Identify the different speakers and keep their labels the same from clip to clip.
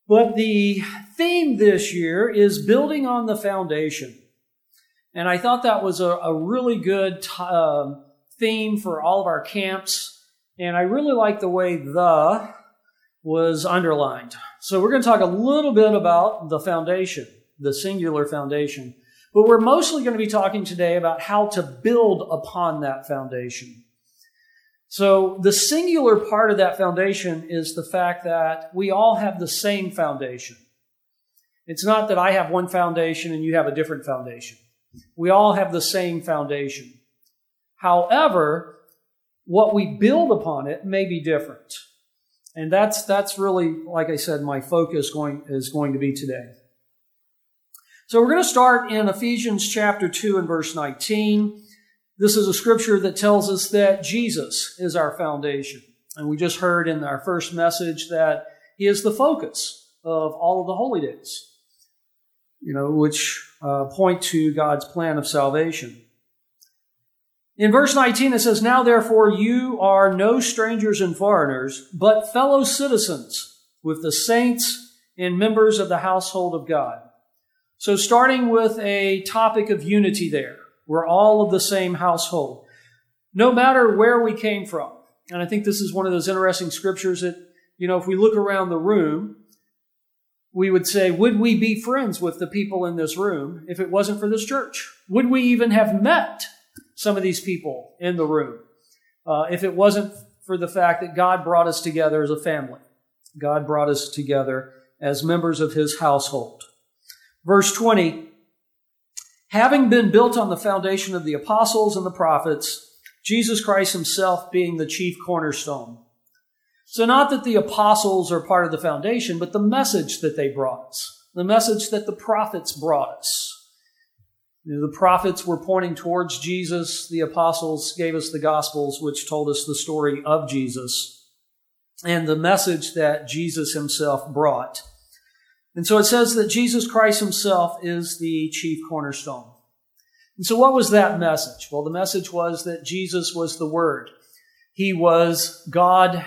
Speaker 1: But the theme this year is building on the foundation. And I thought that was a really good theme for all of our camps. And I really like the way "the" was underlined. So we're going to talk a little bit about the foundation, the singular foundation. But we're mostly going to be talking today about how to build upon that foundation. So the singular part of that foundation is the fact that we all have the same foundation. It's not that I have one foundation and you have a different foundation. We all have the same foundation. However, what we build upon it may be different. And that's really, like I said, my focus is going to be today. So we're going to start in Ephesians chapter 2 and verse 19. This is a scripture that tells us that Jesus is our foundation. And we just heard in our first message that He is the focus of all of the holy days, which point to God's plan of salvation. In verse 19 it says, "Now therefore you are no strangers and foreigners, but fellow citizens with the saints and members of the household of God." So starting with a topic of unity there. We're all of the same household, no matter where we came from. And I think this is one of those interesting scriptures that, if we look around the room, we would say, would we be friends with the people in this room if it wasn't for this church? Would we even have met some of these people in the room if it wasn't for the fact that God brought us together as a family? God brought us together as members of His household. Verse 20, "Having been built on the foundation of the apostles and the prophets, Jesus Christ Himself being the chief cornerstone." So not that the apostles are part of the foundation, but the message that they brought us, the message that the prophets brought us. The prophets were pointing towards Jesus. The apostles gave us the Gospels, which told us the story of Jesus and the message that Jesus Himself brought. And so it says that Jesus Christ Himself is the chief cornerstone. And so what was that message? Well, the message was that Jesus was the Word. He was God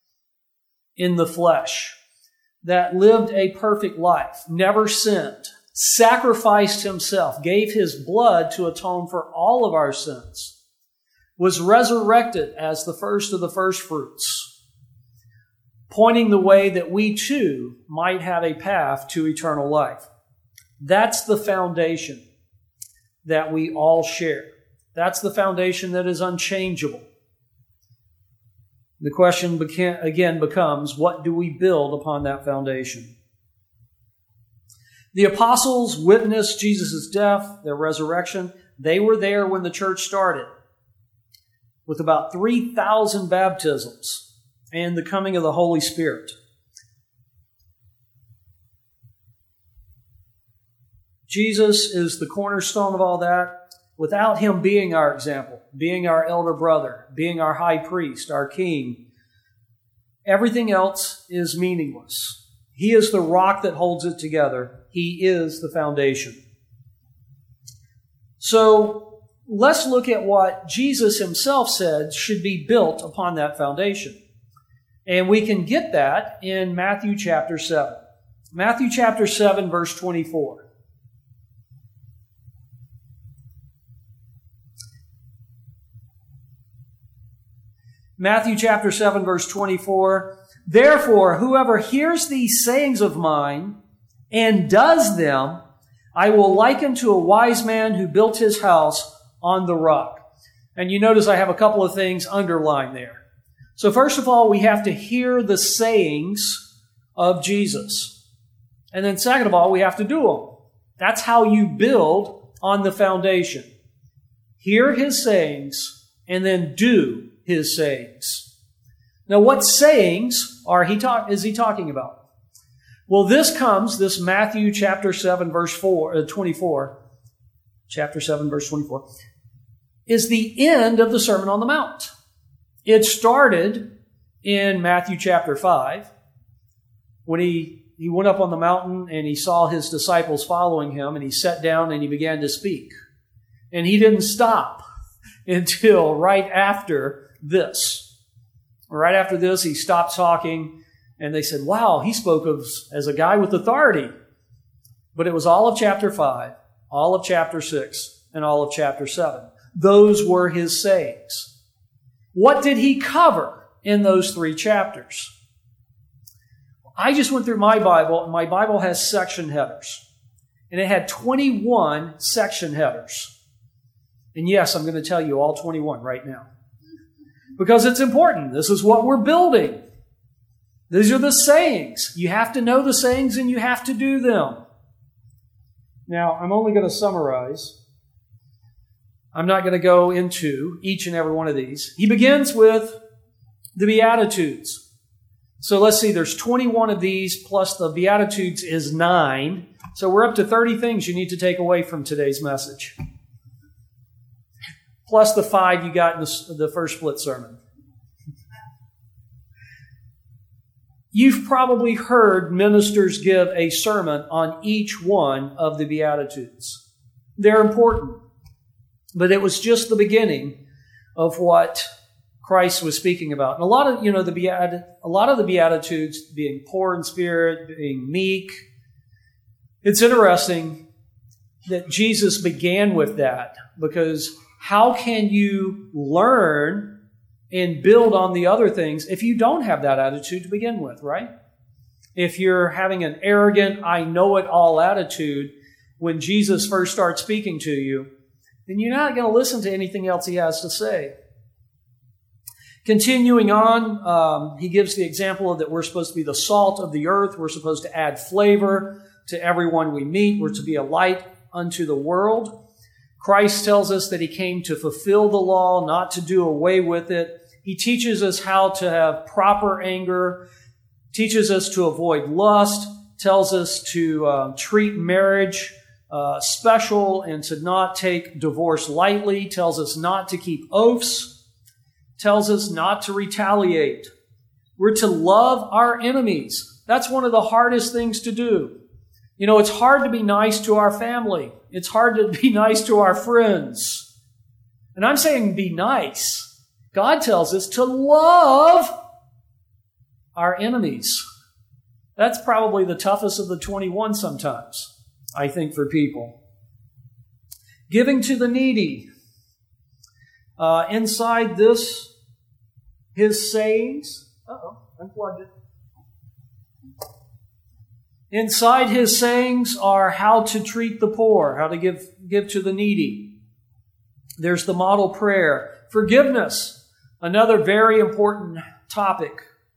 Speaker 1: in the flesh that lived a perfect life, never sinned, sacrificed Himself, gave His blood to atone for all of our sins, was resurrected as the first of the first fruits, pointing the way that we too might have a path to eternal life. That's the foundation that we all share. That's the foundation that is unchangeable. The question again becomes, what do we build upon that foundation? The apostles witnessed Jesus' death, their resurrection. They were there when the church started, with about 3,000 baptisms and the coming of the Holy Spirit. Jesus is the cornerstone of all that. Without Him being our example, being our elder brother, being our high priest, our king, everything else is meaningless. He is the rock that holds it together. He is the foundation. So let's look at what Jesus Himself said should be built upon that foundation. And we can get that in Matthew chapter 7. Matthew chapter 7, verse 24. Matthew chapter 7, verse 24. "Therefore, whoever hears these sayings of mine and does them, I will liken to a wise man who built his house on the rock." And you notice I have a couple of things underlined there. So first of all, we have to hear the sayings of Jesus. And then second of all, we have to do them. That's how you build on the foundation. Hear His sayings and then do His sayings. Now, what sayings is He talking about? Well, this Matthew chapter 7, verse 24, chapter 7, verse 24, is the end of the Sermon on the Mount. It started in Matthew chapter 5 when he went up on the mountain and He saw His disciples following Him, and He sat down and He began to speak. And He didn't stop until right after this. Right after this, He stopped talking And they said, wow, he spoke of as a guy with authority. But it was all of chapter 5, all of chapter 6, and all of chapter 7. Those were his sayings. What did he cover in those 3 chapters? I just went through my Bible, and my Bible has section headers. And it had 21 section headers. And yes, I'm going to tell you all 21 right now. Because it's important. This is what we're building. These are the sayings. You have to know the sayings and you have to do them. Now, I'm only going to summarize. I'm not going to go into each and every one of these. He begins with the Beatitudes. So let's see, there's 21 of these, plus the Beatitudes is 9. So we're up to 30 things you need to take away from today's message. Plus the 5 you got in the first split sermon. You've probably heard ministers give a sermon on each one of the Beatitudes. They're important. But it was just the beginning of what Christ was speaking about. And a lot of the Beatitudes, being poor in spirit, being meek. It's interesting that Jesus began with that, because how can you learn and build on the other things if you don't have that attitude to begin with, right? If you're having an arrogant, I know it all attitude when Jesus first starts speaking to you, then you're not going to listen to anything else he has to say. Continuing on, he gives the example that we're supposed to be the salt of the earth. We're supposed to add flavor to everyone we meet. We're to be a light unto the world. Christ tells us that he came to fulfill the law, not to do away with it. He teaches us how to have proper anger, teaches us to avoid lust, tells us to treat marriage special and to not take divorce lightly, tells us not to keep oaths, tells us not to retaliate. We're to love our enemies. That's one of the hardest things to do. You know, it's hard to be nice to our family. It's hard to be nice to our friends. And I'm saying be nice. God tells us to love our enemies. That's probably the toughest of the 21 sometimes, I think, for people. Giving to the needy. Inside this, his sayings. Unplugged it. Inside his sayings are how to treat the poor, how to give to the needy. There's the model prayer. Forgiveness, another very important topic.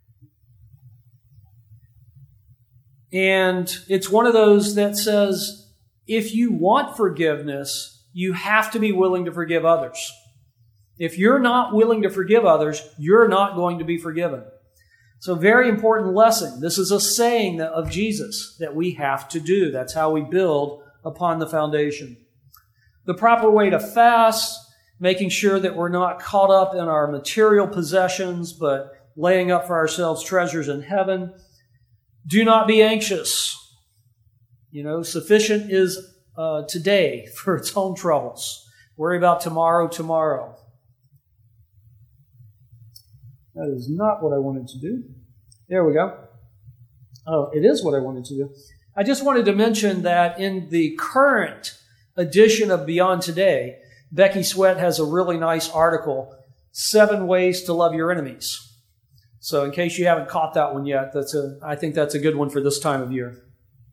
Speaker 1: And it's one of those that says, if you want forgiveness, you have to be willing to forgive others. If you're not willing to forgive others, you're not going to be forgiven. So very important lesson. This is a saying of Jesus that we have to do. That's how we build upon the foundation. The proper way to fast, making sure that we're not caught up in our material possessions, but laying up for ourselves treasures in heaven. Do not be anxious. You know, sufficient is today for its own troubles. Worry about tomorrow. That is not what I wanted to do. There we go. Oh, it is what I wanted to do. I just wanted to mention that in the current edition of Beyond Today, Becky Sweat has a really nice article, 7 Ways to Love Your Enemies. So in case you haven't caught that one yet, I think that's a good one for this time of year.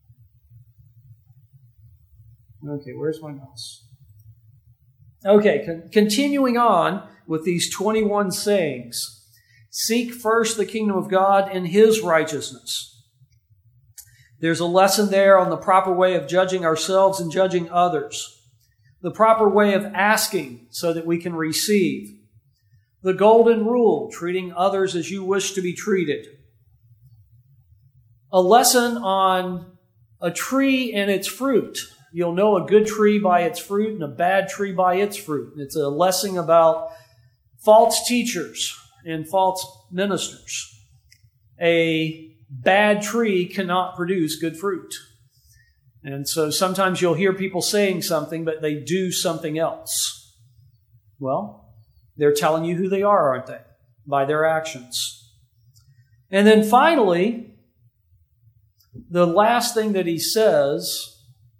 Speaker 1: Okay, where's my mouse? Okay, continuing on with these 21 sayings. Seek first the kingdom of God and his righteousness. There's a lesson there on the proper way of judging ourselves and judging others. The proper way of asking so that we can receive. The golden rule, treating others as you wish to be treated. A lesson on a tree and its fruit. You'll know a good tree by its fruit and a bad tree by its fruit. It's a lesson about false teachers and false ministers. A bad tree cannot produce good fruit. And so sometimes you'll hear people saying something, but they do something else. Well, they're telling you who they are, aren't they? By their actions. And then finally, the last thing that he says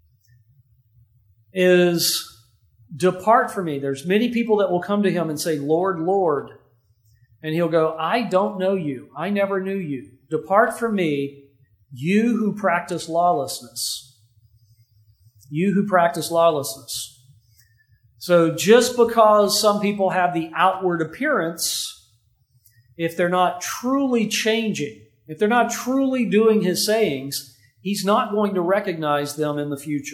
Speaker 1: is, depart from me. There's many people that will come to him and say, Lord, Lord. And he'll go, I don't know you. I never knew you. Depart from me, you who practice lawlessness. You who practice lawlessness. So just because some people have the outward appearance, if they're not truly changing, if they're not truly doing his sayings, he's not going to recognize them in the future.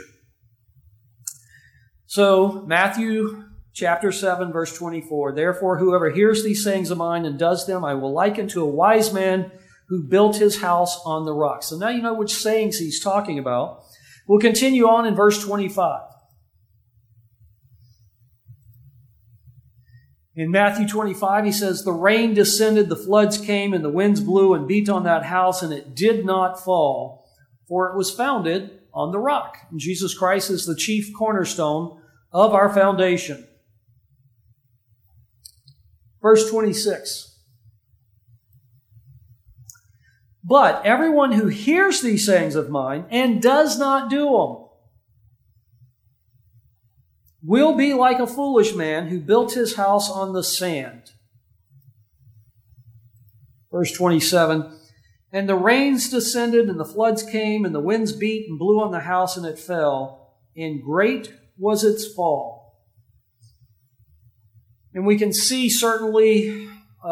Speaker 1: So, Matthew chapter 7, verse 24, therefore, whoever hears these sayings of mine and does them, I will liken to a wise man who built his house on the rock. So now you know which sayings he's talking about. We'll continue on in verse 25. In Matthew 25, he says, the rain descended, the floods came, and the winds blew and beat on that house, and it did not fall, for it was founded on the rock. And Jesus Christ is the chief cornerstone of our foundation. Verse 26. But everyone who hears these sayings of mine and does not do them will be like a foolish man who built his house on the sand. Verse 27. And the rains descended, and the floods came, and the winds beat and blew on the house, and it fell, and great was its fall. And we can see certainly,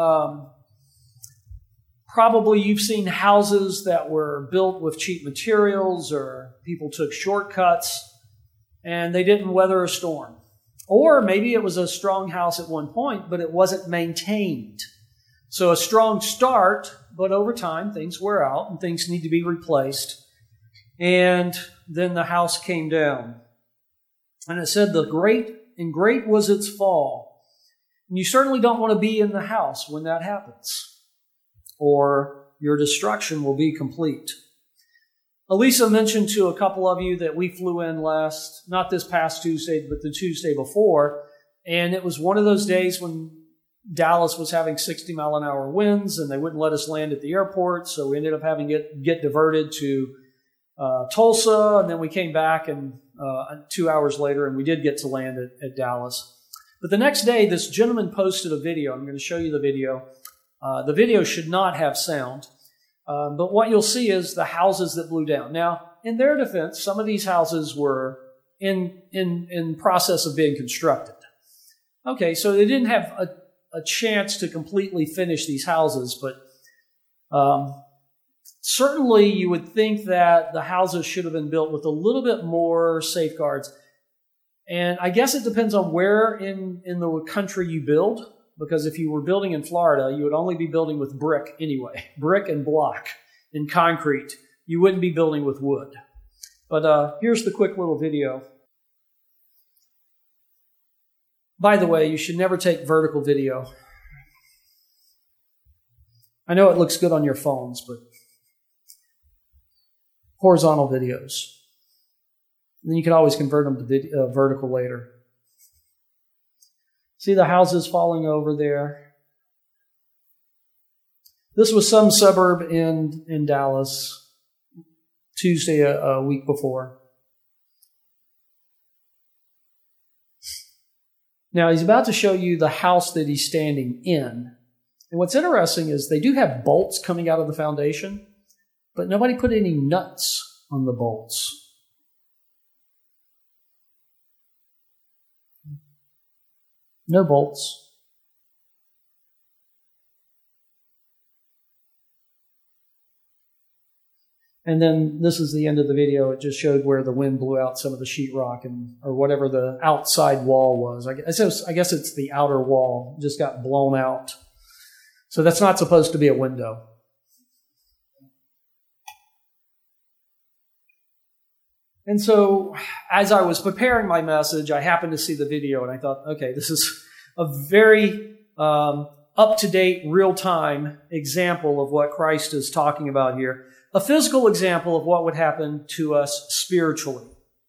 Speaker 1: probably you've seen houses that were built with cheap materials, or people took shortcuts, and they didn't weather a storm. Or maybe it was a strong house at one point, but it wasn't maintained. So a strong start, but over time things wear out and things need to be replaced. And then the house came down. And it said, great was its fall. And you certainly don't want to be in the house when that happens, or your destruction will be complete. Elisa mentioned to a couple of you that we flew in not this past Tuesday, but the Tuesday before, and it was one of those days when Dallas was having 60-mile-an-hour winds, and they wouldn't let us land at the airport, so we ended up having to get diverted to Tulsa, and then we came back 2 hours later, and we did get to land at Dallas. But the next day, this gentleman posted a video. I'm going to show you the video. The video should not have sound, but what you'll see is the houses that blew down. Now, in their defense, some of these houses were in process of being constructed. Okay, so they didn't have a chance to completely finish these houses, but certainly you would think that the houses should have been built with a little bit more safeguards. And I guess it depends on where in the country you build, because if you were building in Florida, you would only be building with brick anyway, brick and block and concrete. You wouldn't be building with wood. But here's the quick little video. By the way, you should never take vertical video. I know it looks good on your phones, but horizontal videos. And then you can always convert them to vertical later. See the houses falling over there? This was some suburb in Dallas, Tuesday a week before. Now, he's about to show you the house that he's standing in. And what's interesting is they do have bolts coming out of the foundation, but nobody put any nuts on the bolts. No bolts. And then this is the end of the video. It just showed where the wind blew out some of the sheetrock or whatever the outside wall was. I guess it's the outer wall. It just got blown out. So that's not supposed to be a window. And so as I was preparing my message, I happened to see the video and I thought, okay, this is a very up-to-date, real-time example of what Christ is talking about here. A physical example of what would happen to us spiritually.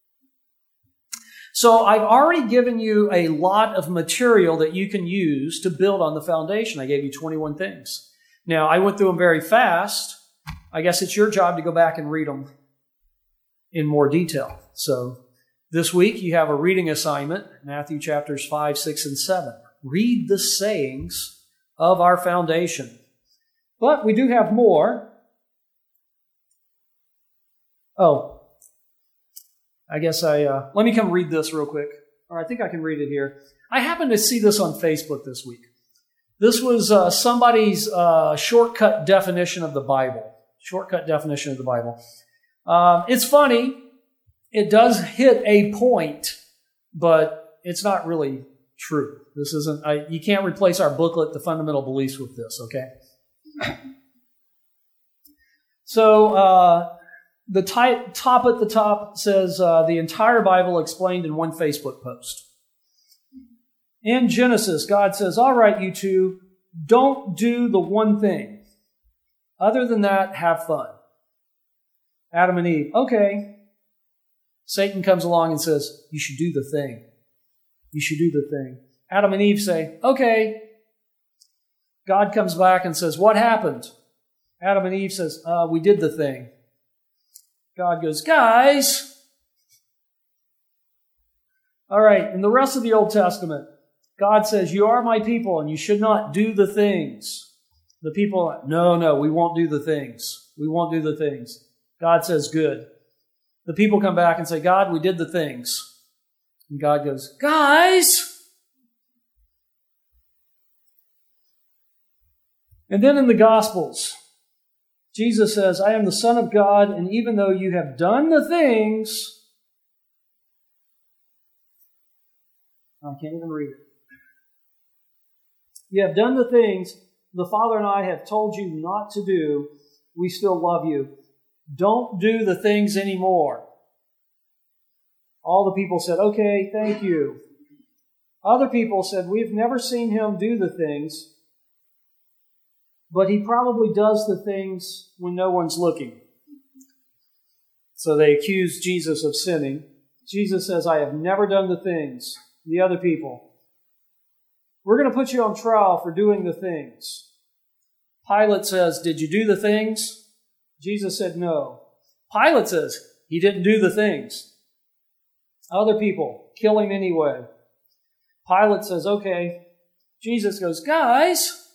Speaker 1: So I've already given you a lot of material that you can use to build on the foundation. I gave you 21 things. Now, I went through them very fast. I guess it's your job to go back and read them in more detail. So this week you have a reading assignment, Matthew chapters 5, 6, and 7. Read the sayings of our foundation. But we do have more. Oh, I guess let me come read this real quick. Or I think I can read it here. I happened to see this on Facebook this week. This was somebody's shortcut definition of the Bible. Shortcut definition of the Bible. It's funny. It does hit a point, but it's not really true. This isn't. You can't replace our booklet, The Fundamental Beliefs, with this. Okay. So the top at the top says the entire Bible explained in one Facebook post. In Genesis, God says, all right, you two, don't do the one thing. Other than that, have fun. Adam and Eve, okay. Satan comes along and says, you should do the thing. You should do the thing. Adam and Eve say, okay. God comes back and says, what happened? Adam and Eve says, we did the thing. God goes, guys. All right, in the rest of the Old Testament, God says, you are my people and you should not do the things. The people are, no, we won't do the things. We won't do the things. God says, good. The people come back and say, God, we did the things. And God goes, guys. And then in the Gospels, Jesus says, I am the Son of God, and even though you have done the things, I can't even read it. You have done the things the Father and I have told you not to do. We still love you. Don't do the things anymore. All the people said, okay, thank you. Other people said, we've never seen him do the things, but he probably does the things when no one's looking. So they accused Jesus of sinning. Jesus says, I have never done the things. The other people, we're going to put you on trial for doing the things. Pilate says, did you do the things? Jesus said, no. Pilate says, he didn't do the things. Other people, kill him anyway. Pilate says, okay. Jesus goes, guys.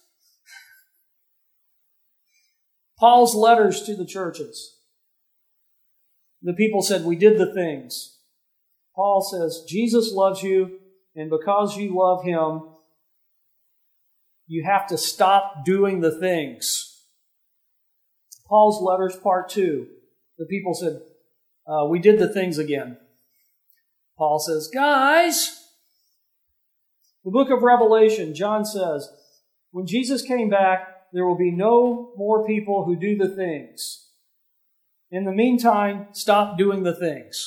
Speaker 1: Paul's letters to the churches. The people said, we did the things. Paul says, Jesus loves you, and because you love him, you have to stop doing the things. Paul's letters, part 2. The people said, we did the things again. Paul says, guys, the book of Revelation, John says, when Jesus came back, there will be no more people who do the things. In the meantime, stop doing the things.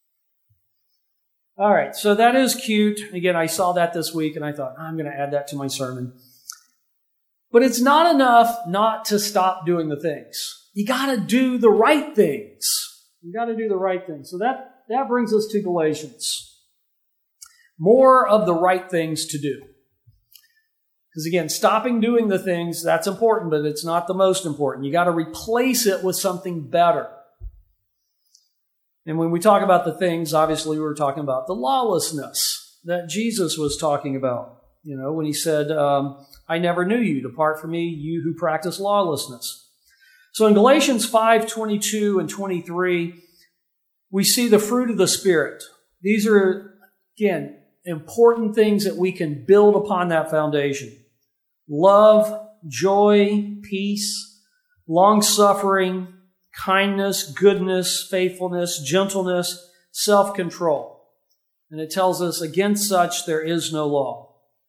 Speaker 1: All right, so that is cute. Again, I saw that this week and I thought, I'm going to add that to my sermon. But it's not enough not to stop doing the things. You got to do the right things. You got to do the right things. So that brings us to Galatians. More of the right things to do. Because again, stopping doing the things, that's important, but it's not the most important. You got to replace it with something better. And when we talk about the things, obviously we're talking about the lawlessness that Jesus was talking about. You know, when he said, I never knew you. Depart from me, you who practice lawlessness. So in Galatians 5:22 and 23, we see the fruit of the Spirit. These are, again, important things that we can build upon that foundation. Love, joy, peace, long-suffering, kindness, goodness, faithfulness, gentleness, self-control. And it tells us, against such there is no law.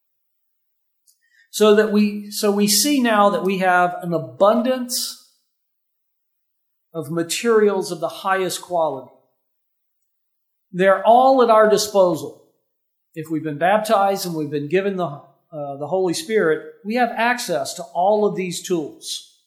Speaker 1: So we see now that we have an abundance of materials of the highest quality. They're all at our disposal. If we've been baptized and we've been given the Holy Spirit, we have access to all of these tools.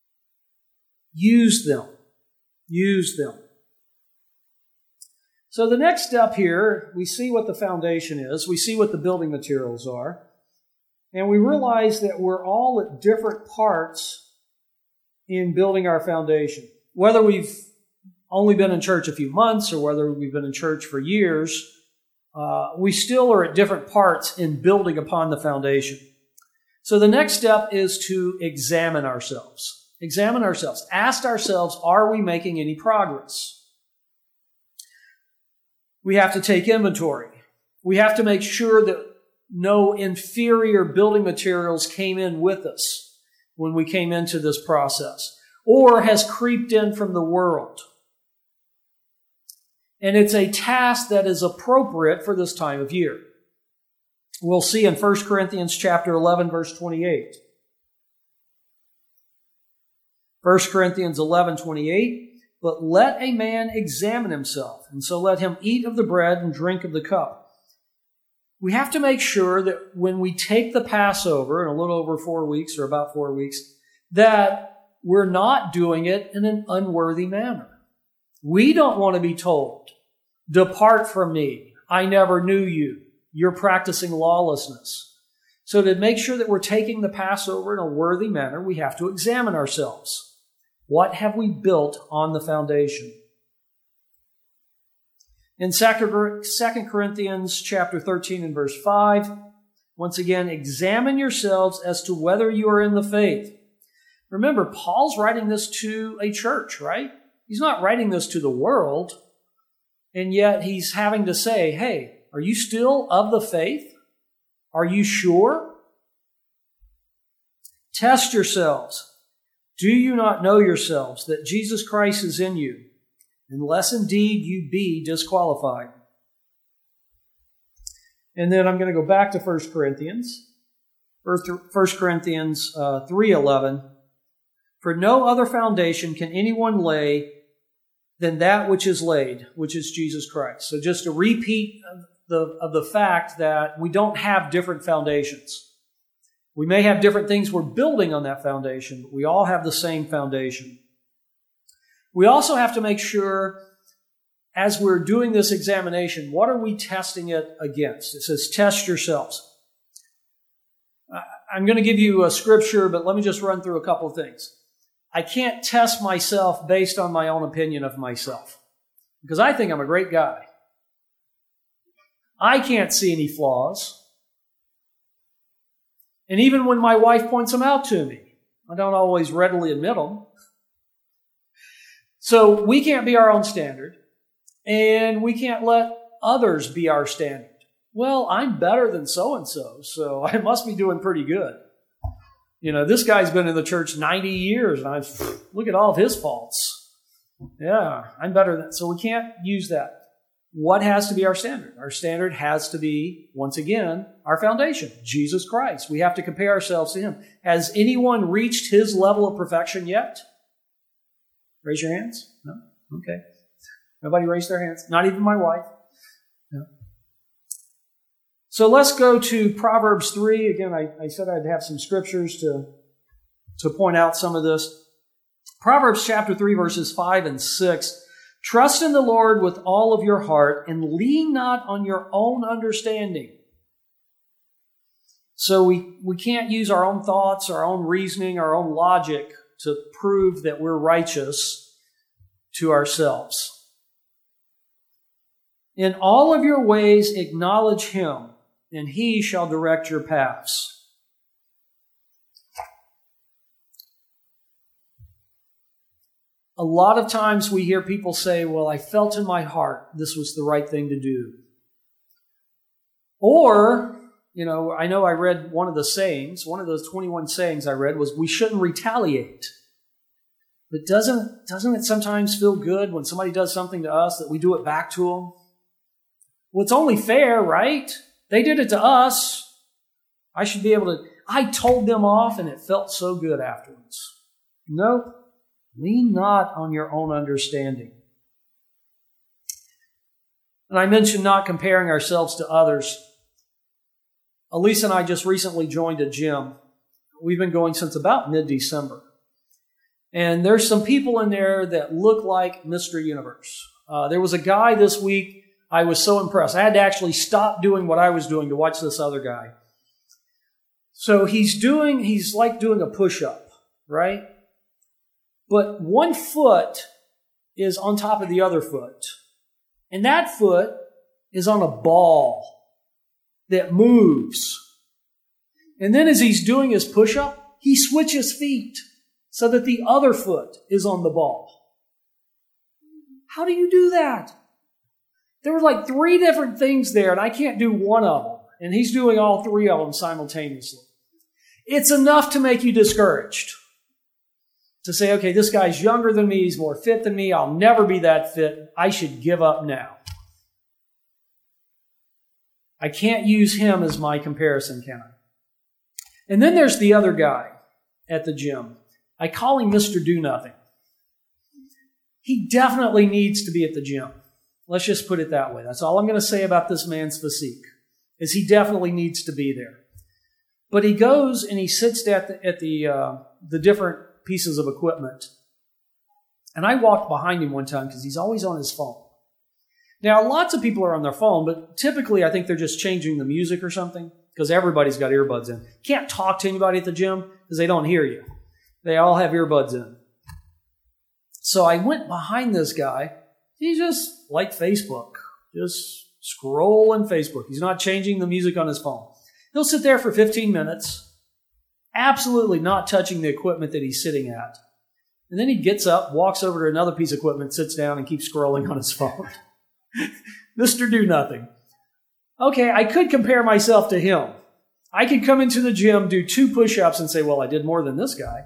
Speaker 1: Use them. Use them. So the next step here, we see what the foundation is. We see what the building materials are. And we realize that we're all at different parts in building our foundation. Whether we've only been in church a few months or whether we've been in church for years, we still are at different parts in building upon the foundation. So the next step is to examine ourselves. Examine ourselves. Ask ourselves, are we making any progress? We have to take inventory. We have to make sure that no inferior building materials came in with us when we came into this process, or has creeped in from the world. And it's a task that is appropriate for this time of year. We'll see in 1 Corinthians chapter 11, verse 28. 1 Corinthians 11:28, but let a man examine himself, and so let him eat of the bread and drink of the cup. We have to make sure that when we take the Passover in a little over 4 weeks, or about 4 weeks, that we're not doing it in an unworthy manner. We don't want to be told, depart from me, I never knew you, you're practicing lawlessness. So to make sure that we're taking the Passover in a worthy manner, we have to examine ourselves. What have we built on the foundation? In 2 Corinthians chapter 13 and verse 5, once again, examine yourselves as to whether you are in the faith. Remember, Paul's writing this to a church, right? He's not writing this to the world, and yet he's having to say, hey, are you still of the faith? Are you sure? Test yourselves. Do you not know yourselves that Jesus Christ is in you, unless indeed you be disqualified? And then I'm going to go back to 1 Corinthians. 1 Corinthians 3:11. For no other foundation can anyone lay than that which is laid, which is Jesus Christ. So just a repeat of the fact that we don't have different foundations. We may have different things we're building on that foundation, but we all have the same foundation. We also have to make sure, as we're doing this examination, what are we testing it against? It says, test yourselves. I'm going to give you a scripture, but let me just run through a couple of things. I can't test myself based on my own opinion of myself, because I think I'm a great guy. I can't see any flaws. And even when my wife points them out to me, I don't always readily admit them. So we can't be our own standard, and we can't let others be our standard. Well, I'm better than so-and-so, so I must be doing pretty good. You know, this guy's been in the church 90 years, and look at all of his faults. Yeah, I'm better than... So we can't use that. What has to be our standard? Our standard has to be, once again, our foundation, Jesus Christ. We have to compare ourselves to Him. Has anyone reached His level of perfection yet? Raise your hands. No? Okay. Nobody raised their hands. Not even my wife. No. So let's go to Proverbs 3. Again, I said I'd have some scriptures to point out some of this. Proverbs chapter 3, verses 5 and 6. Trust in the Lord with all of your heart and lean not on your own understanding. So we can't use our own thoughts, our own reasoning, our own logic to prove that we're righteous to ourselves. In all of your ways acknowledge Him, and He shall direct your paths. A lot of times we hear people say, well, I felt in my heart this was the right thing to do. Or, you know I read one of the sayings, one of those 21 sayings I read was, we shouldn't retaliate. But doesn't it sometimes feel good when somebody does something to us that we do it back to them? Well, it's only fair, right? They did it to us. I should be able to... I told them off and it felt so good afterwards. Nope. Lean not on your own understanding. And I mentioned not comparing ourselves to others. Elise and I just recently joined a gym. We've been going since about mid-December. And there's some people in there that look like Mr. Universe. There was a guy this week, I was so impressed. I had to actually stop doing what I was doing to watch this other guy. So he's like doing a push-up, right? But one foot is on top of the other foot. And that foot is on a ball that moves. And then as he's doing his push-up, he switches feet so that the other foot is on the ball. How do you do that? There were like 3 different things there, and I can't do one of them. And he's doing all 3 of them simultaneously. It's enough to make you discouraged. To say, okay, this guy's younger than me, he's more fit than me, I'll never be that fit, I should give up now. I can't use him as my comparison, can I? And then there's the other guy at the gym. I call him Mr. Do Nothing. He definitely needs to be at the gym. Let's just put it that way. That's all I'm going to say about this man's physique, is he definitely needs to be there. But he goes and he sits at the different pieces of equipment. And I walked behind him one time because he's always on his phone. Now, lots of people are on their phone, but typically I think they're just changing the music or something because everybody's got earbuds in. Can't talk to anybody at the gym because they don't hear you. They all have earbuds in. So I went behind this guy. He's just like Facebook, just scrolling Facebook. He's not changing the music on his phone. He'll sit there for 15 minutes, absolutely not touching the equipment that he's sitting at. And then he gets up, walks over to another piece of equipment, sits down, and keeps scrolling on his phone. Mr. Do Nothing. Okay, I could compare myself to him. I could come into the gym, do 2 push-ups, and say, well, I did more than this guy.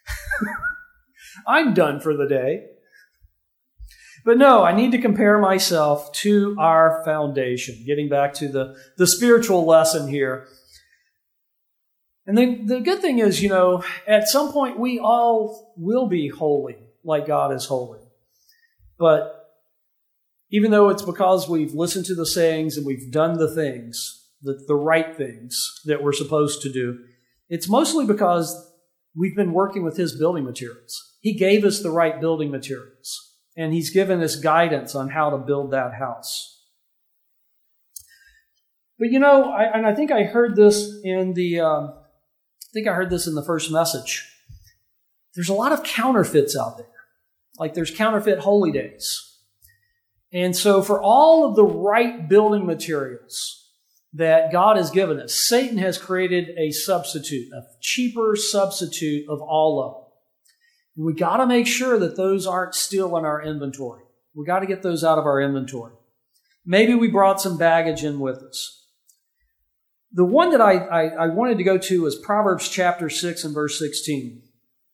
Speaker 1: I'm done for the day. But no, I need to compare myself to our foundation. Getting back to the spiritual lesson here. And then the good thing is, at some point we all will be holy like God is holy. But even though it's because we've listened to the sayings and we've done the things, the right things that we're supposed to do, it's mostly because we've been working with His building materials. He gave us the right building materials. And He's given us guidance on how to build that house. But I think I heard this in the first message. There's a lot of counterfeits out there. Like there's counterfeit holy days. And so for all of the right building materials that God has given us, Satan has created a substitute, a cheaper substitute of all of them. We got to make sure that those aren't still in our inventory. We got to get those out of our inventory. Maybe we brought some baggage in with us. The one that I wanted to go to is Proverbs chapter 6 and verse 16.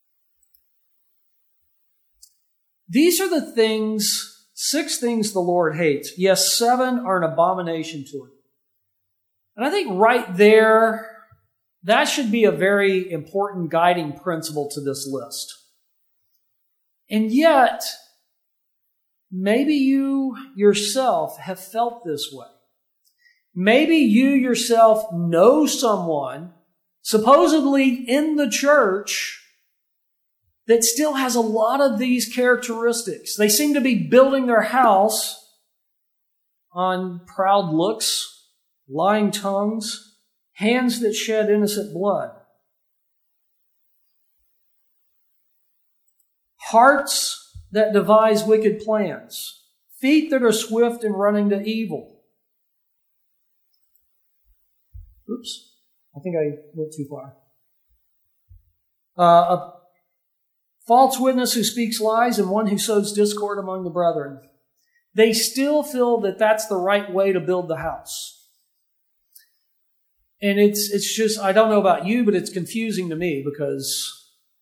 Speaker 1: These are the 6 things the Lord hates. Yes, 7 are an abomination to Him. And I think right there, that should be a very important guiding principle to this list. And yet, maybe you yourself have felt this way. Maybe you yourself know someone, supposedly in the church, that still has a lot of these characteristics. They seem to be building their house on proud looks, lying tongues, hands that shed innocent blood. Hearts that devise wicked plans. Feet that are swift in running to evil. Oops, I think I went too far. A false witness who speaks lies and one who sows discord among the brethren. They still feel that that's the right way to build the house. And it's just, I don't know about you, but it's confusing to me because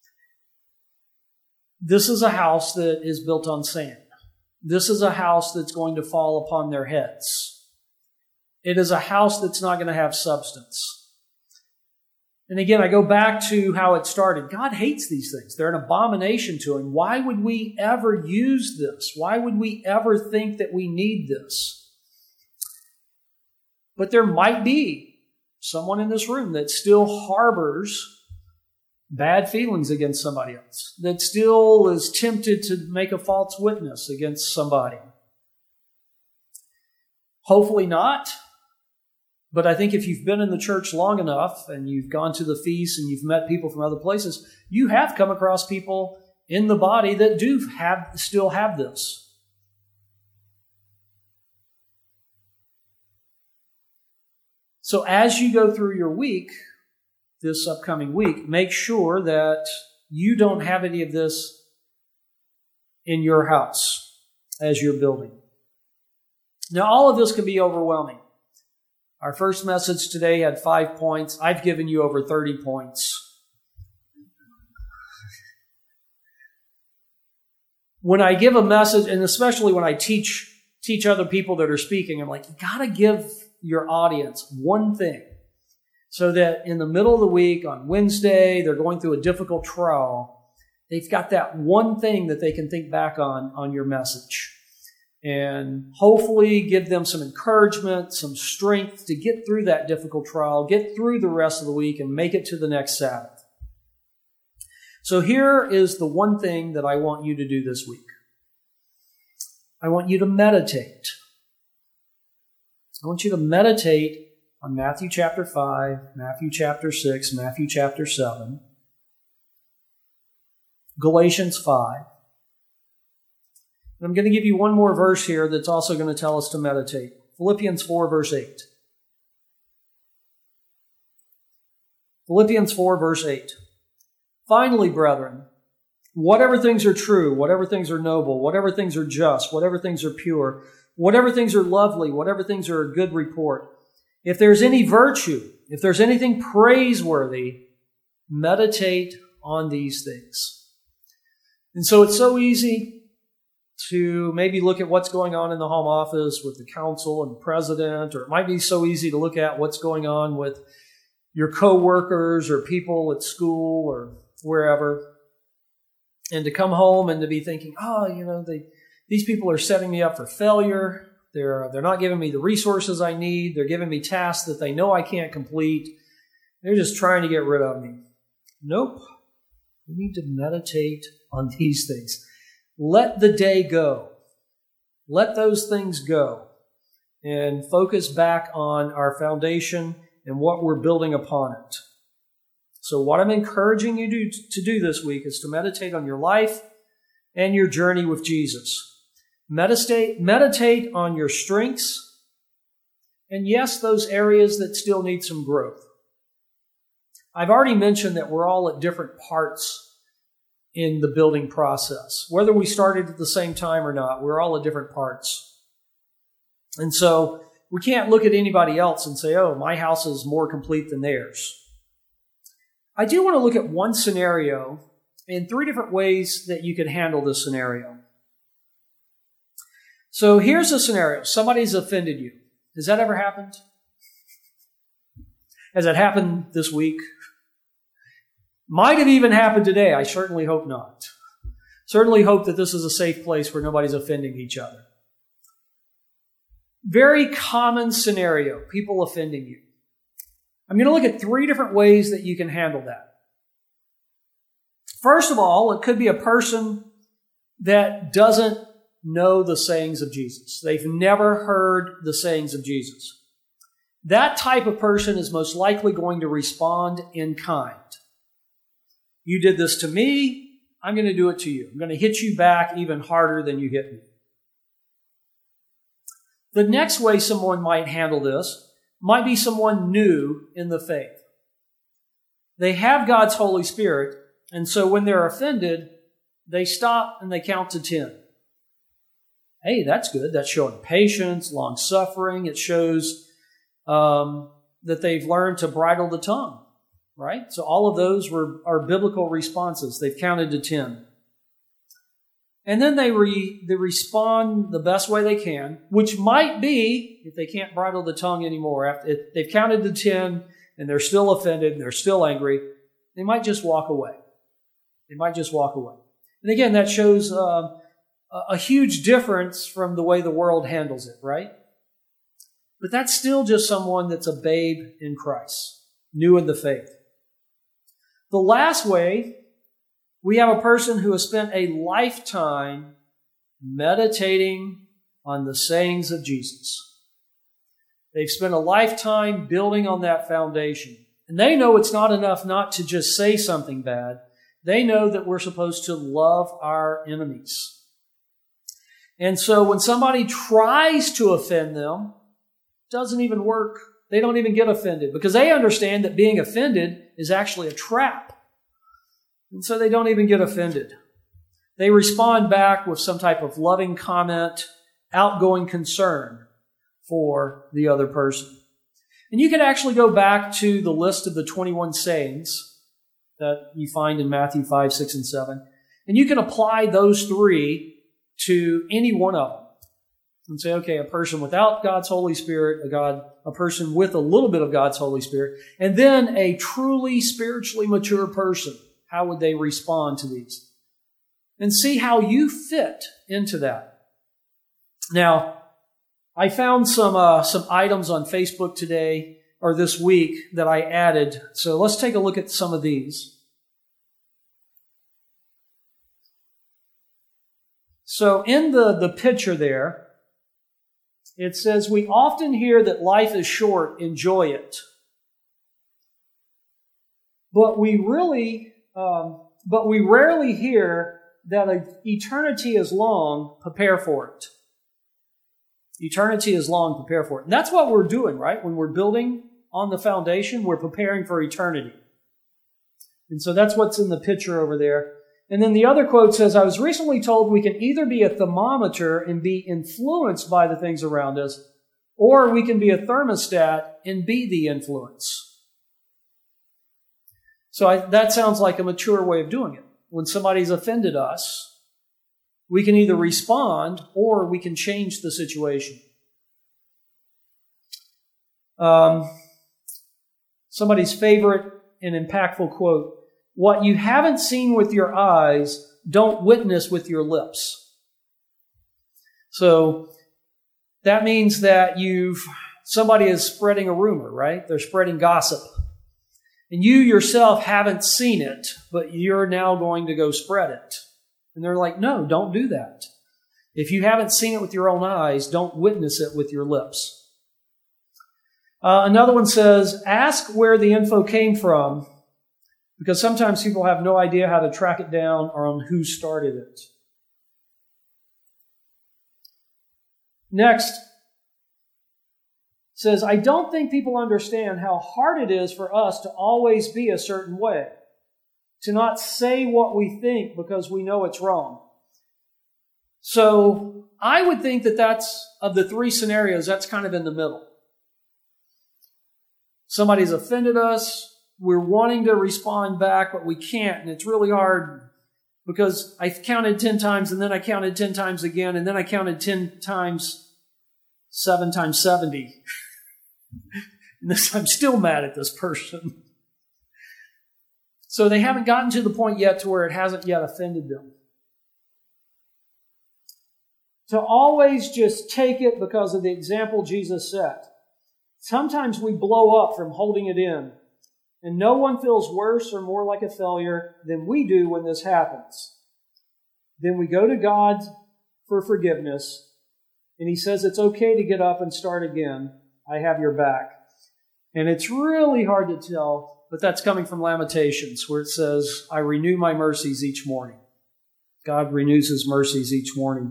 Speaker 1: this is a house that is built on sand. This is a house that's going to fall upon their heads. It is a house that's not going to have substance. And again, I go back to how it started. God hates these things. They're an abomination to Him. Why would we ever use this? Why would we ever think that we need this? But there might be someone in this room that still harbors bad feelings against somebody else, that still is tempted to make a false witness against somebody. Hopefully not. But I think if you've been in the church long enough and you've gone to the feasts and you've met people from other places, you have come across people in the body that still have this. So as you go through your week, this upcoming week, make sure that you don't have any of this in your house as you're building. Now, all of this can be overwhelming. Our first message today had 5 points. I've given you over 30 points. When I give a message, and especially when I teach other people that are speaking, I'm like, you got to give your audience one thing so that in the middle of the week, on Wednesday, they're going through a difficult trial. They've got that one thing that they can think back on your message. And hopefully give them some encouragement, some strength to get through that difficult trial, get through the rest of the week, and make it to the next Sabbath. So here is the one thing that I want you to do this week. I want you to meditate. I want you to meditate on Matthew chapter 5, Matthew chapter 6, Matthew chapter 7, Galatians 5. I'm going to give you one more verse here that's also going to tell us to meditate. Philippians 4, verse 8. Philippians 4, verse 8. Finally, brethren, whatever things are true, whatever things are noble, whatever things are just, whatever things are pure, whatever things are lovely, whatever things are a good report, if there's any virtue, if there's anything praiseworthy, meditate on these things. And so it's so easy to maybe look at what's going on in the home office with the council and the president, or it might be so easy to look at what's going on with your coworkers or people at school or wherever, and to come home and to be thinking, these people are setting me up for failure. They're not giving me the resources I need. They're giving me tasks that they know I can't complete. They're just trying to get rid of me. Nope. We need to meditate on these things. Let the day go. Let those things go and focus back on our foundation and what we're building upon it. So what I'm encouraging you to do this week is to meditate on your life and your journey with Jesus. Meditate on your strengths and, yes, those areas that still need some growth. I've already mentioned that we're all at different parts in the building process. Whether we started at the same time or not, we're all at different parts. And so we can't look at anybody else and say, oh, my house is more complete than theirs. I do want to look at one scenario in 3 different ways that you could handle this scenario. So here's a scenario. Somebody's offended you. Has that ever happened? Has that happened this week? Might have even happened today. I certainly hope not. Certainly hope that this is a safe place where nobody's offending each other. Very common scenario, people offending you. I'm going to look at 3 different ways that you can handle that. First of all, it could be a person that doesn't know the sayings of Jesus. They've never heard the sayings of Jesus. That type of person is most likely going to respond in kind. You did this to me, I'm going to do it to you. I'm going to hit you back even harder than you hit me. The next way someone might handle this might be someone new in the faith. They have God's Holy Spirit, and so when they're offended, they stop and they count to 10. Hey, that's good. That's showing patience, long-suffering. It shows that they've learned to bridle the tongue. Right? So all of those are biblical responses. They've counted to 10. And then they respond the best way they can, which might be, if they can't bridle the tongue anymore, if they've counted to 10 and they're still offended and they're still angry, they might just walk away. They might just walk away. And again, that shows a huge difference from the way the world handles it, right? But that's still just someone that's a babe in Christ, new in the faith. The last way, we have a person who has spent a lifetime meditating on the sayings of Jesus. They've spent a lifetime building on that foundation. And they know it's not enough not to just say something bad. They know that we're supposed to love our enemies. And so when somebody tries to offend them, it doesn't even work. They don't even get offended because they understand that being offended is actually a trap. And so they don't even get offended. They respond back with some type of loving comment, outgoing concern for the other person. And you can actually go back to the list of the 21 sayings that you find in Matthew 5, 6, and 7. And you can apply those three to any one of them. And say, okay, a person without God's Holy Spirit, a person with a little bit of God's Holy Spirit, and then a truly spiritually mature person. How would they respond to these? And see how you fit into that. Now, I found some items on Facebook today or this week that I added. So let's take a look at some of these. So in the picture there, it says, we often hear that life is short, enjoy it. But we rarely hear that eternity is long, prepare for it. Eternity is long, prepare for it. And that's what we're doing, right? When we're building on the foundation, we're preparing for eternity. And so that's what's in the picture over there. And then the other quote says, I was recently told we can either be a thermometer and be influenced by the things around us, or we can be a thermostat and be the influence. So that sounds like a mature way of doing it. When somebody's offended us, we can either respond or we can change the situation. Somebody's favorite and impactful quote, what you haven't seen with your eyes, don't witness with your lips. So that means that somebody is spreading a rumor, right? They're spreading gossip. And you yourself haven't seen it, but you're now going to go spread it. And they're like, no, don't do that. If you haven't seen it with your own eyes, don't witness it with your lips. Another one says, ask where the info came from, because sometimes people have no idea how to track it down or on who started it. Next, says, I don't think people understand how hard it is for us to always be a certain way, to not say what we think because we know it's wrong. So I would think that that's, of the three scenarios, that's kind of in the middle. Somebody's offended us. We're wanting to respond back, but we can't. And it's really hard because I counted 10 times and then I counted 10 times again. And then I counted 10 times, 7 times 70. And I'm still mad at this person. So they haven't gotten to the point yet to where it hasn't yet offended them. To always just take it because of the example Jesus set. Sometimes we blow up from holding it in. And no one feels worse or more like a failure than we do when this happens. Then we go to God for forgiveness. And He says it's okay to get up and start again. I have your back. And it's really hard to tell, but that's coming from Lamentations, where it says, I renew my mercies each morning. God renews His mercies each morning.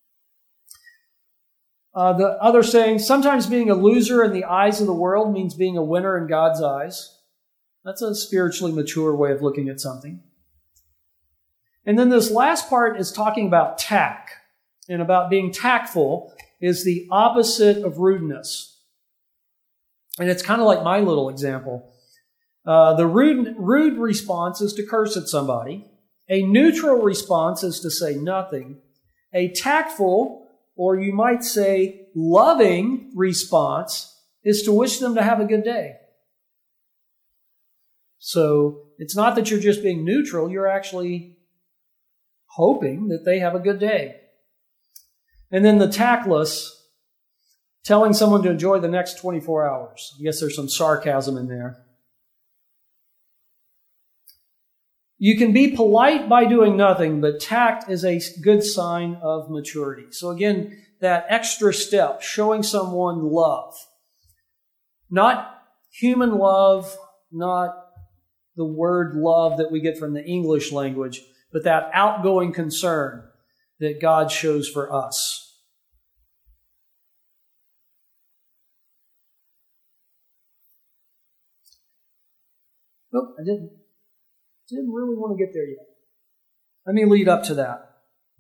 Speaker 1: The other saying, sometimes being a loser in the eyes of the world means being a winner in God's eyes. That's a spiritually mature way of looking at something. And then this last part is talking about tact. And about being tactful is the opposite of rudeness. And it's kind of like my little example. The rude response is to curse at somebody. A neutral response is to say nothing. A tactful, or you might say loving response is to wish them to have a good day. So it's not that you're just being neutral, you're actually hoping that they have a good day. And then the tactless, telling someone to enjoy the next 24 hours. I guess there's some sarcasm in there. You can be polite by doing nothing, but tact is a good sign of maturity. So again, that extra step, showing someone love. Not human love, not the word love that we get from the English language, but that outgoing concern that God shows for us. Oh, I didn't really want to get there yet. Let me lead up to that.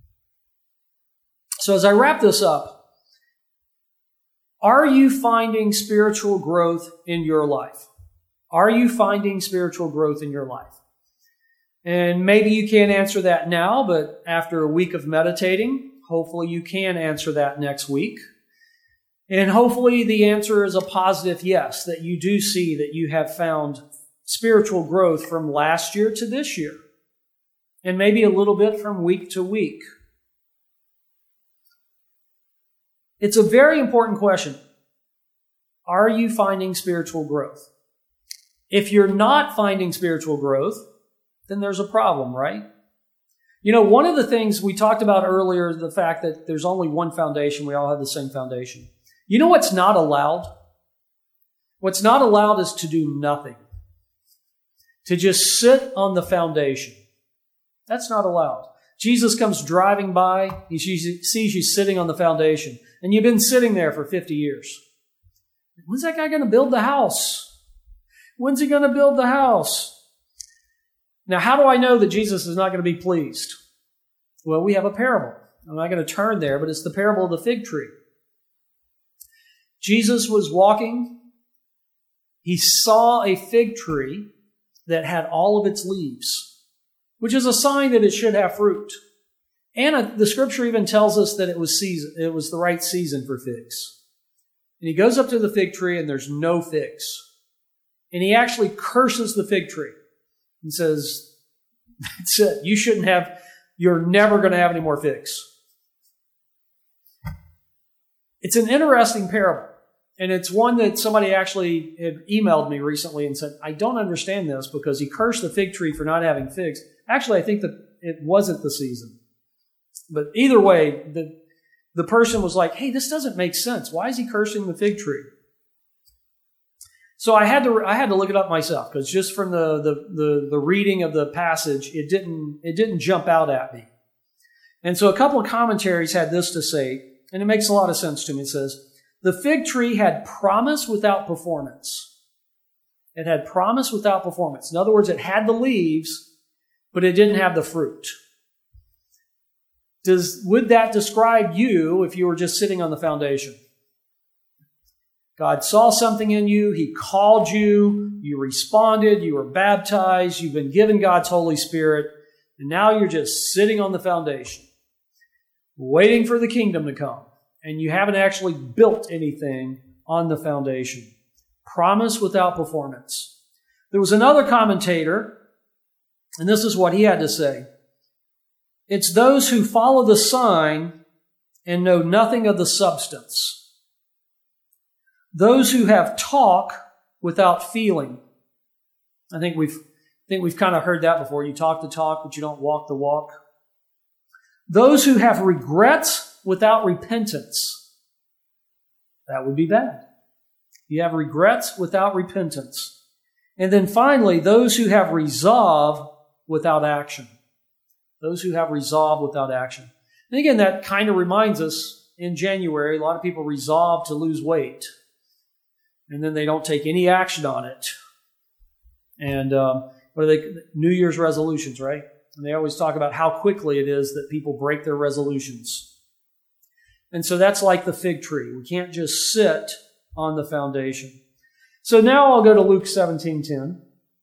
Speaker 1: So as I wrap this up, are you finding spiritual growth in your life? Are you finding spiritual growth in your life? And maybe you can't answer that now, but after a week of meditating, hopefully you can answer that next week. And hopefully the answer is a positive yes, that you do see that you have found spiritual growth from last year to this year. And maybe a little bit from week to week. It's a very important question. Are you finding spiritual growth? If you're not finding spiritual growth, then there's a problem, right? You know, one of the things we talked about earlier is the fact that there's only one foundation. We all have the same foundation. You know what's not allowed? What's not allowed is to do nothing. To just sit on the foundation. That's not allowed. Jesus comes driving by. He sees you sitting on the foundation. And you've been sitting there for 50 years. When's that guy going to build the house? When's he going to build the house? Now, how do I know that Jesus is not going to be pleased? Well, we have a parable. I'm not going to turn there, but it's the parable of the fig tree. Jesus was walking. He saw a fig tree that had all of its leaves, which is a sign that it should have fruit. And the scripture even tells us that it was the right season for figs. And he goes up to the fig tree and there's no figs. And he actually curses the fig tree and says, that's it. You're never going to have any more figs. It's an interesting parable. And it's one that somebody actually had emailed me recently and said, I don't understand this because he cursed the fig tree for not having figs. Actually, I think that it wasn't the season. But either way, the person was like, hey, this doesn't make sense. Why is he cursing the fig tree? So I had to look it up myself because just from the reading of the passage, it didn't jump out at me. And so a couple of commentaries had this to say, and it makes a lot of sense to me. It says, the fig tree had promise without performance. It had promise without performance. In other words, it had the leaves, but it didn't have the fruit. Would that describe you if you were just sitting on the foundation? God saw something in you. He called you. You responded. You were baptized. You've been given God's Holy Spirit. And now you're just sitting on the foundation, waiting for the kingdom to come. And you haven't actually built anything on the foundation. Promise without performance. There was another commentator, and this is what he had to say. It's those who follow the sign and know nothing of the substance. Those who have talk without feeling. I think we've kind of heard that before. You talk the talk, but you don't walk the walk. Those who have regrets without repentance. That would be bad. You have regrets without repentance. And then finally, those who have resolve without action. Those who have resolve without action. And again, that kind of reminds us in January, a lot of people resolve to lose weight. And then they don't take any action on it. And what are they? New Year's resolutions, right? And they always talk about how quickly it is that people break their resolutions. And so that's like the fig tree. We can't just sit on the foundation. So now I'll go to Luke 17:10.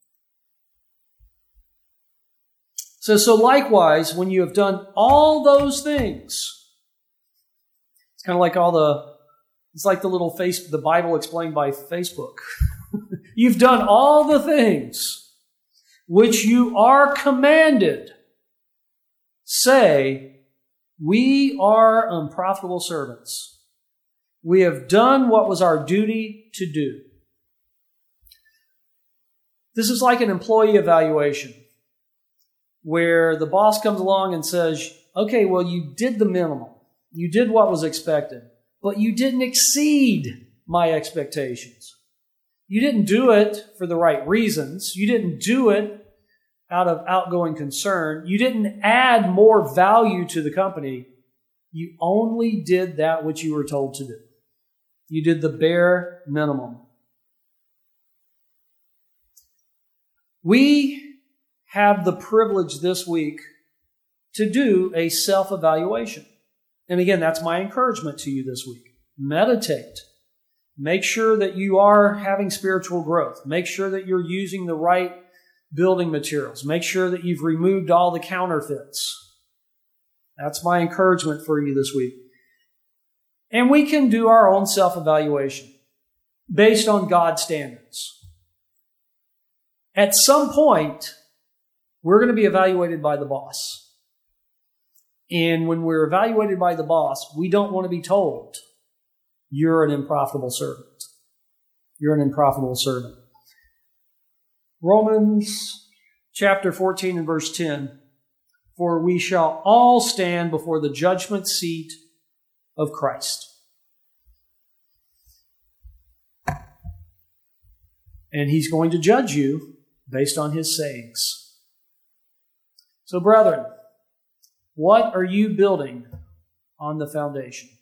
Speaker 1: So likewise, when you have done all those things, it's kind of like it's like the little the Bible explained by Facebook. You've done all the things which you are commanded. Say, we are unprofitable servants. We have done what was our duty to do. This is like an employee evaluation where the boss comes along and says, okay, well, you did the minimum. You did what was expected, but you didn't exceed my expectations. You didn't do it for the right reasons. You didn't do it out of outgoing concern. You didn't add more value to the company. You only did that which you were told to do. You did the bare minimum. We have the privilege this week to do a self-evaluation. And again, that's my encouragement to you this week. Meditate. Make sure that you are having spiritual growth. Make sure that you're using the right building materials. Make sure that you've removed all the counterfeits. That's my encouragement for you this week. And we can do our own self-evaluation based on God's standards. At some point, we're going to be evaluated by the boss. And when we're evaluated by the boss, we don't want to be told, you're an unprofitable servant. You're an unprofitable servant. Romans chapter 14 and verse 10. For we shall all stand before the judgment seat of Christ. And He's going to judge you based on His sayings. So, brethren, what are you building on the foundation?